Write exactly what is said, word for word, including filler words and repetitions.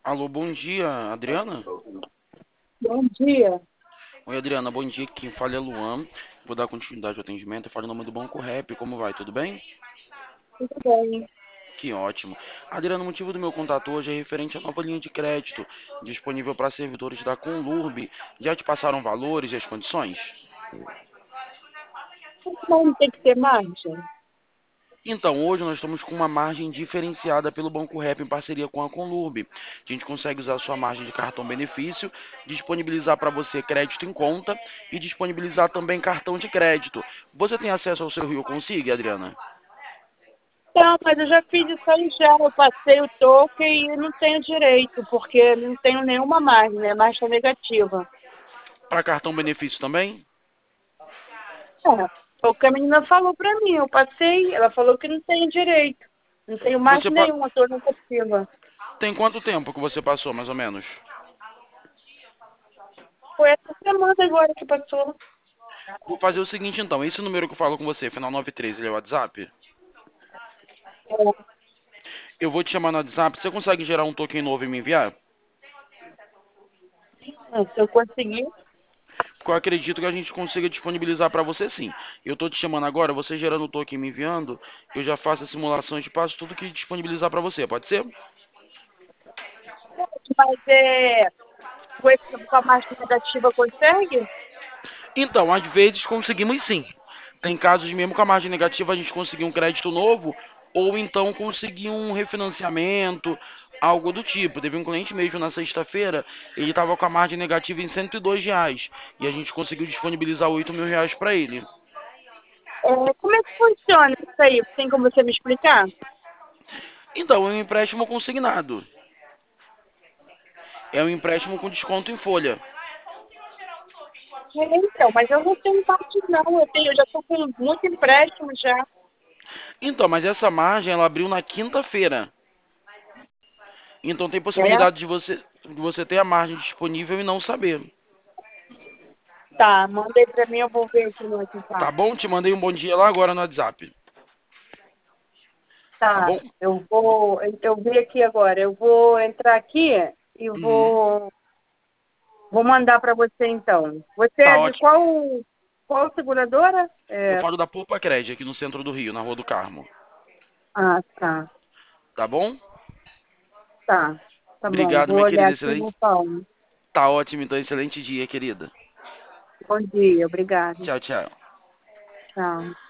Alô, bom dia, Adriana? Bom dia. Oi, Adriana, bom dia. Quem fala é Luan. Vou dar continuidade ao atendimento. Eu falo em nome do Banco Rap. Como vai? Tudo bem? Tudo bem? Que ótimo. Adriana, o motivo do meu contato hoje é referente à nova linha de crédito disponível para servidores da Conlurb. Já te passaram valores e as condições? Não tem que ter margem. Então, hoje nós estamos com uma margem diferenciada pelo Banco Rap em parceria com a Conlurb. A gente consegue usar a sua margem de cartão benefício, disponibilizar para você crédito em conta e disponibilizar também cartão de crédito. Você tem acesso ao seu Rio Consiga, Adriana? Não, mas eu já fiz isso aí já. Eu passei o token e não tenho direito, porque não tenho nenhuma margem, né? Margem negativa. Para cartão benefício também? É, foi o que a menina falou pra mim. Eu passei, ela falou que não tenho direito. Não tenho Você margem pa- nenhuma, estou negativa. tem quanto tempo que você passou, mais ou menos? Foi essa semana agora que passou. Vou fazer o seguinte então, esse número que eu falo com você, final nove três, ele é o WhatsApp? É, Eu vou te chamar no WhatsApp, você consegue gerar um token novo e me enviar? se eu conseguir. Porque eu acredito que a gente consiga disponibilizar para você sim. Eu tô te chamando agora, você gerando o token e me enviando, eu já faço a simulação e passo tudo que disponibilizar para você, pode ser? Mas é, com esse- com a margem negativa consegue? Então, às vezes conseguimos sim. Tem casos mesmo com a margem negativa a gente conseguir um crédito novo ou então conseguir um refinanciamento, algo do tipo. Teve um cliente mesmo na sexta-feira, ele estava com a margem negativa em cento e dois reais e a gente conseguiu disponibilizar oito mil reais para ele. É, como é que funciona isso aí? Tem como você me explicar? Então, é um empréstimo consignado. É um empréstimo com desconto em folha. É, então, mas eu não tenho parte não, eu tenho, eu já estou com muito empréstimo já. Então, mas essa margem ela abriu na quinta-feira. Então tem É? possibilidade de você, de você ter a margem disponível e não saber. Tá, mandei pra mim, eu vou ver aqui no Tá WhatsApp. bom? Te mandei um bom dia lá agora no WhatsApp. Tá Tá, bom? eu vou, eu, eu vi aqui agora, eu vou entrar aqui e Uhum. vou, vou mandar para você então. Você Tá é de ótimo. qual, qual seguradora? Eu É, falo da Poupa Cred aqui no centro do Rio, na Rua do Carmo. ah, tá, Tá bom? tá, tá bom, Obrigado, vou minha olhar querida. aqui e Excelente. vou falar. Tá ótimo, então. Excelente dia, querida. Bom dia, obrigada. Tchau, tchau. Tchau.